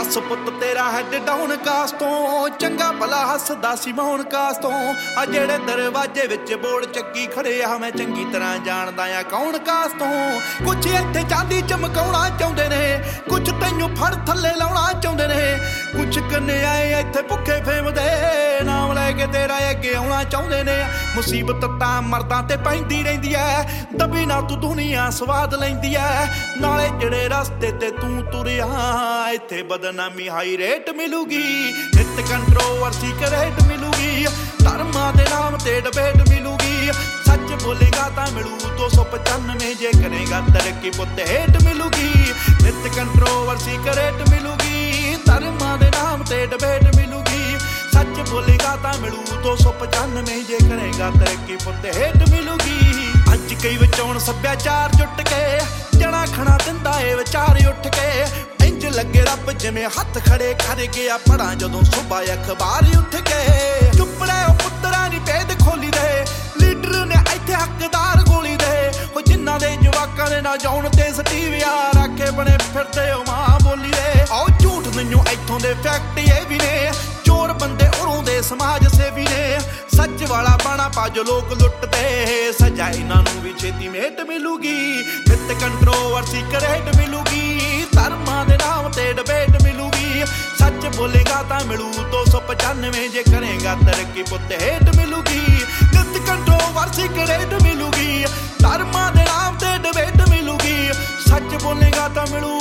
ਦੱਸ ਪੁੱਤ ਤੇਰਾ ਹੈਡ ਡਾਊਨ ਕਾਸ ਤੋਂ ਚੰਗਾ ਭਲਾ ਹੱਸਦਾ ਸੀ ਮੌਨ ਕਾਸ ਤੋਂ ਆ ਜਿਹੜੇ ਦਰਵਾਜ਼ੇ ਵਿੱਚ ਬੋਰਡ ਚੱਕੀ ਖੜੇ ਆ ਮੈਂ ਚੰਗੀ ਤਰ੍ਹਾਂ ਜਾਣਦਾ ਆ ਕੌਣ ਕਾਸ ਤੋਂ ਕੁਛ ਇੱਥੇ ਚਾਂਦੀ ਚਮਕਾਉਣਾ ਚਾਹੁੰਦੇ ਨੇ ਕੁਛ ਤੈਨੂੰ ਫੜ ਥੱਲੇ ਲਾਉਣਾ ਚਾਹੁੰਦੇ ਨੇ ਕੁਛ ਕਨਿਆਏ ਇੱਥੇ ਭੁੱਖੇ ਫੇਮ ਦੇ ਨਾਮ ਲੈ ਕੇ ਤੇਰਾ ਅੱਗੇ ਆਉਣਾ ਚਾਹੁੰਦੇ ਨੇ ਮੁਸੀਬਤ ਤਾਂ ਮਰਦਾਂ ਤੇ ਪੈਂਦੀ ਰਹਿੰਦੀ ਐ ਦਬੀ ਨਾ ਤੂੰ ਦੁਨੀਆ ਸਵਾਦ ਲੈਂਦੀ ਐ ਨਾਲੇ ਜਿਹੜੇ ਰਸਤੇ ਤੇ ਤੂੰ ਤੁਰਿਆ ਇੱਥੇ ਬਦਨਾਮੀ ਹਾਈ ਰੇਟ ਮਿਲੂਗੀ ਨਿਤ ਕੰਟਰੋਵਰਸੀ ਕਰੇਟ ਮਿਲੂਗੀ ਧਰਮਾਂ ਦੇ ਨਾਮ ਤੇ ਡਿਬੇਟ ਮਿਲੂਗੀ ਸੱਚ ਬੋਲੇਗਾ ਤਾਂ ਮਿਲੂ 295 ਜੇ ਕਰੇਗਾ ਤਰੱਕੀ ਪੁੱਤ ਹੇਟ ਮਿਲੂਗੀ ਨਿਤ ਕੰਟਰੋਵਰਸੀ ਕਰੇਟ ਮਿਲੂਗੀ ਧਰਮਾਂ ਦੇ ਨਾਮ ਤੇ ਡਿਬੇਟ ਮਿਲੂਗੀ ਸੱਚ ਬੋਲੇਗਾ ਤਾਂ ਮਿਲੂ 295 ਜੇ ਕਰੇਗਾ ਤਰੱਕੀ ਪੁੱਤ ਹੇਟ ਮਿਲੂਗੀ ਅੱਜ ਕਈ ਵਿਚੋਂ ਸੱਭਿਆਚਾਰ ਜੁੱਟ ਕੇ ਜਣਾ ਖਣਾ ਦਿੰਦਾ ਏ ਵਿਚਾਰ ਉੱਠ ਕੇ ਇੰਜ ਲੱਗੇ ਰੱਬ ਜਿਵੇਂ ਹੱਥ ਖੜੇ ਕਰ ਗਿਆ ਪੜਾਂ ਜਦੋਂ ਸੁਬਾ ਅਖਬਾਰ ਉੱਠ ਕੇ ਚੁੱਪੜੇ ਉਹ ਪੁੱਤਰਾਂ ਦੀ ਭੇਦ ਖੋਲੀ ਦੇ ਲੀਡਰ ਨੇ ਇੱਥੇ ਹੱਕਦਾਰ ਗੋਲੀ ਦੇ ਉਹ ਜਿਨ੍ਹਾਂ ਦੇ ਜਵਾਕਾਂ ਦੇ ਨਾ ਜਾਉਣ ਤੇ ਸਟੀਵਿਆ ਰੱਖੇ ਬਣੇ ਫਿਰਦੇ ਉਹ ਮਾਂ ਬੋਲੀ ਦੇ ਆਓ ਝੂਠ ਮੈਨੂੰ ਇੱਥੋਂ ਦੇ ਫੈਕਟ ਇਹ ਵੀ ਨੇ ਚੋਰ ਬੰਦੇ ਉਰੋਂ ਦੇ ਸਮਾਜ ਸੇਵੀ ਨੇ ਸੱਚ ਵਾਲਾ ਬਾਣਾ ਪਾ ਜੋ ਲੋਕ ਲੁੱਟਦੇ ਸਜ਼ਾ ਇਹਨਾਂ ਨੂੰ ਵੀ ਛੇਤੀ ਮੇਟ ਮਿਲੂਗੀ ਨਿਤ ਕੰਟਰੋਵਰਸੀ ਕਰੇਟ ਮਿਲੂਗੀ ਧਰਮਾਂ ਦੇ ਨਾਮ ਤੇ ਡਿਬੇਟ ਮਿਲੂਗੀ ਸੱਚ ਬੋਲੇਗਾ ਤਾਂ ਮਿਲੂ 295 ਜੇ ਕਰੇਗਾ ਤਰੱਕੀ ਪੁੱਤ ਹੇਟ ਮਿਲੂਗੀ ਨਿਤ ਕੰਟਰੋਵਰਸੀ ਕਰੇਟ ਮਿਲੂਗੀ ਧਰਮਾਂ ਦੇ ਨਾਮ ਤੇ ਡਿਬੇਟ ਮਿਲੂਗੀ ਸੱਚ ਬੋਲੇਗਾ ਤਾਂ ਮਿਲੂ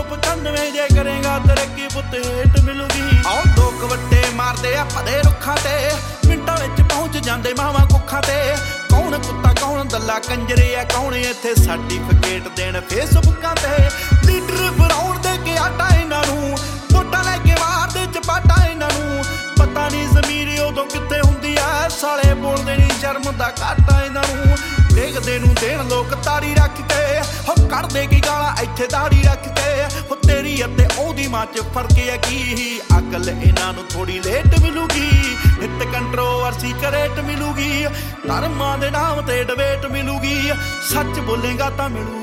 295 ਜੇ ਕਰੇਗਾ ਤਰੱਕੀ ਪੁੱਤ ਹੇਟ ਮਿਲੂਗੀ ਆਓ ਲੋਕ ਵੱਟੇ ਮਾਰਦੇ ਆ ਭਦੇ ਰੁੱਖਾਂ ਤੇ ਮਿੰਟਾਂ ਵਿੱਚ ਪਹੁੰਚ ਜਾਂਦੇ ਮਾਵਾਂ ਕੁੱਖਾਂ ਤੇ ਕੌਣ ਕੁੱਤਾ ਕੌਣ ਦੱਲਾ ਕੰਜਰੇ ਆ ਕੌਣ ਇੱਥੇ ਸਰਟੀਫਿਕੇਟ ਦੇਣ ਫੇਸਬੁੱਕਾਂ ਤੇ ਲੀਡਰ ਬਣਾਉਣ ਦੇ ਕੇ ਆਟਾ ਇਹਨਾਂ ਨੂੰ ਵੋਟਾਂ ਲੈ ਕੇ ਮਾਰਦੇ ਚਪਾਟਾ ਇਹਨਾਂ ਨੂੰ ਪਤਾ ਨਹੀਂ ਜ਼ਮੀਰ ਉਦੋਂ ਕਿੱਥੇ ਹੁੰਦੀ ਆ ਸਾਲੇ ਬੋਲਦੇ ਨਹੀਂ ਸ਼ਰਮ ਦਾ ਘਾਟਾ ਇਹਨਾਂ ਨੂੰ ਦੇਖਦੇ ਨੂੰ ਦੇਣ ਲੋਕ ਤਾੜੀ ਰੱਖ ਕੇ ਹੋ ਕੱਢਦੇ ਕੀ ਗਾਲਾਂ ਇੱਥੇ ਦਾੜੀ ਰੱਖ ਕੇ ਹੋ ਤੇਰੀ ਅਤੇ ਉਹਦੀ ਮਾਂ ਚ ਫਰਕ ਹੈ ਕੀ ਅਕਲ ਇਹਨਾਂ ਨੂੰ ਥੋੜੀ ਲੇਟ ਮਿਲੂਗੀ ਨਿਤ ਕੰਟਰੋਵਰਸੀ ਕਰੇਟ ਮਿਲੂਗੀ ਧਰਮਾਂ ਦੇ ਨਾਮ ਤੇ ਡਿਬੇਟ ਮਿਲੂਗੀ ਸੱਚ ਬੋਲੇਗਾ ਤਾਂ ਮਿਲੂ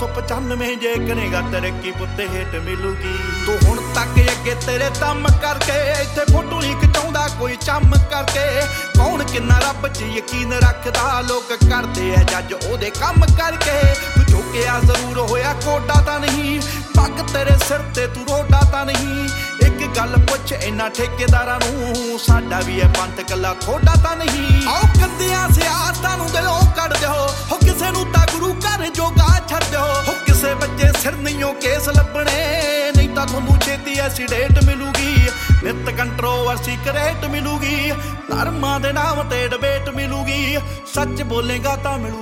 295 ਜੇ ਕਰੇਗਾ ਤਰੱਕੀ ਪੁੱਤ ਹੇਟ ਮਿਲੂਗੀ ਤੂੰ ਹੁਣ ਤੱਕ ਅੱਗੇ ਤੇਰੇ ਦਮ ਕਰਕੇ ਇੱਥੇ ਫੋਟੋ ਨਹੀਂ ਖਿਚਾਉਂਦਾ ਕੋਈ ਚੰਮ ਕਰਕੇ ਕੌਣ ਕਿੰਨਾ ਰੱਬ 'ਚ ਯਕੀਨ ਰੱਖਦਾ ਲੋਕ ਕਰਦੇ ਆ ਜੱਜ ਉਹਦੇ ਕੰਮ ਕਰਕੇ ਤੂੰ ਝੁਕਿਆ ਜ਼ਰੂਰ ਹੋਇਆ ਕੋਡਾ ਤਾਂ ਨਹੀਂ ਪੱਗ ਤੇਰੇ ਸਿਰ ਤੇ ਤੂੰ ਰੋਡਾ ਤਾਂ ਨਹੀਂ ਇੱਕ ਗੱਲ ਪੁੱਛ ਇਹਨਾਂ ਠੇਕੇਦਾਰਾਂ ਨੂੰ ਸਾਡਾ ਵੀ ਇਹ ਪੰਥ ਕੱਲਾ ਥੋੜਾ ਤਾਂ ਨਹੀਂ ਆਓ ਕੰਦਿਆਂ ਸਿਆਸਤਾਂ ਨੂੰ ਦਿਲੋਂ ਕੱਢ ਦਿਓ ਹੋ ਕਿਸੇ ਨੂੰ ਤਾਂ ਗੁਰੂ ਘਰ ਜੋਗਾ ਛੱਡ ਦਿਓ ਹੋ ਕਿਸੇ ਬੱਚੇ ਸਿਰ ਨਹੀਂਓ ਕੇਸ ਲੱਭਣੇ ਨਹੀਂ ਤਾਂ ਤੁਹਾਨੂੰ ਛੇਤੀ ਐਸੀਡੇਟ ਮਿਲੂਗੀ ਨਿਤ ਕੰਟਰੋਵਰਸੀ ਕਰੇਟ ਮਿਲੂਗੀ ਧਰਮਾਂ ਦੇ ਨਾਮ ਤੇ ਡਿਬੇਟ ਮਿਲੂਗੀ ਸੱਚ ਬੋਲੇਗਾ ਤਾਂ ਮਿਲੂ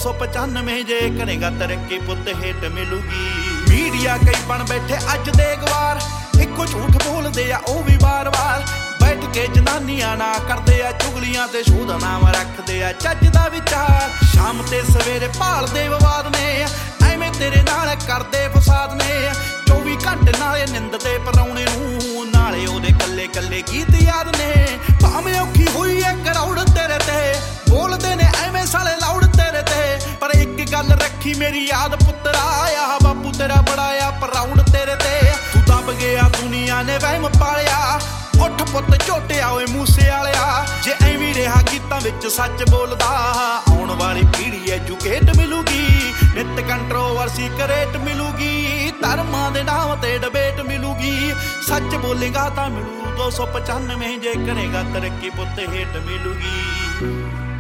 295 ਜੇ ਕਰੇਗਾ ਤਰੱਕੀ ਪੁੱਤ ਹੇਟ ਮਿਲੂਗੀ ਮੀਡੀਆ ਕਈ ਬਣ ਬੈਠੇ ਅੱਜ ਦੇ ਗਵਾਰ ਇੱਕੋ ਝੂਠ ਬੋਲਦੇ ਆ ਉਹ ਵੀ ਵਾਰ-ਵਾਰ ਬੈਠ ਕੇ ਜਨਾਨੀਆਂ ਨਾ ਕਰਦੇ ਆ ਚੁਗਲੀਆਂ ਤੇ ਸ਼ੋਧ ਨਾਮ ਰੱਖਦੇ ਆ ਚੱਜ ਦਾ ਵਿਚਾਰ ਸ਼ਾਮ ਤੇ ਸਵੇਰੇ ਭਾਲਦੇ ਵਿਵਾਦ ਨੇ ਐਵੇਂ ਤੇਰੇ ਨਾਲ ਕਰਦੇ ਫਸਾਦ ਨੇ 24 ਘੰਟੇ ਨਾਲੇ ਨਿੰਦ ਤੇ ਪਰਾਉਣੇ ਨੂੰ ਨਾਲੇ ਉਹਦੇ ਕੱਲੇ ਕੱਲੇ ਗੀਤ ਯਾਦ ਨੇ ਭਾਵੇਂ ਔਖੀ ਹੋਈ ਐ ਕਰਾਉੜ ਤੇਰੇ ਤੇ ਬੋਲਦੇ ਨੇ ਐਵੇਂ ਸਾਲੇ ਲਾਉੜ ਤੇਰੇ ਤੇ ਪਰ ਇੱਕ ਗੱਲ ਰੱਖੀ ਮੇਰੀ ਯਾਦ ਪੁੱਤਰਾ ਆ ਬਾਪੂ ਤੇਰਾ ਬੜਾ ਆ ਪਰਾਉੜ ਤੇਰੇ ਤੇ ਤੂੰ ਦਬ ਗਿਆ ਦੁਨੀਆ ਨੇ ਵਹਿਮ ਪਾਲਿਆ ਉੱਠ ਪੁੱਤ ਝੋਟਿਆ ਓਏ ਮੂਸੇ ਵਾਲਿਆ ਜੇ ਐਵੇਂ ਰਿਹਾ ਗੀਤਾਂ ਵਿੱਚ ਸੱਚ ਬੋਲਦਾ ਆਉਣ ਵਾਲੀ ਪੀੜ੍ਹੀ ਐਜੂਕੇਟ ਮਿਲੂਗੀ ਨਿਤ ਕੰਟਰੋਵਰਸੀ ਕਰੇਟ ਮਿਲੂਗੀ ਧਰਮਾਂ ਦੇ ਨਾਮ ਤੇ ਡਿਬੇਟ ਮਿਲੂਗੀ ਸੱਚ ਬੋਲੇਗਾ ਤਾਂ ਮਿਲੂ 295 ਜੇ ਕਰੇਗਾ ਤਰੱਕੀ ਪੁੱਤ ਹੇਟ ਮਿਲੂਗੀ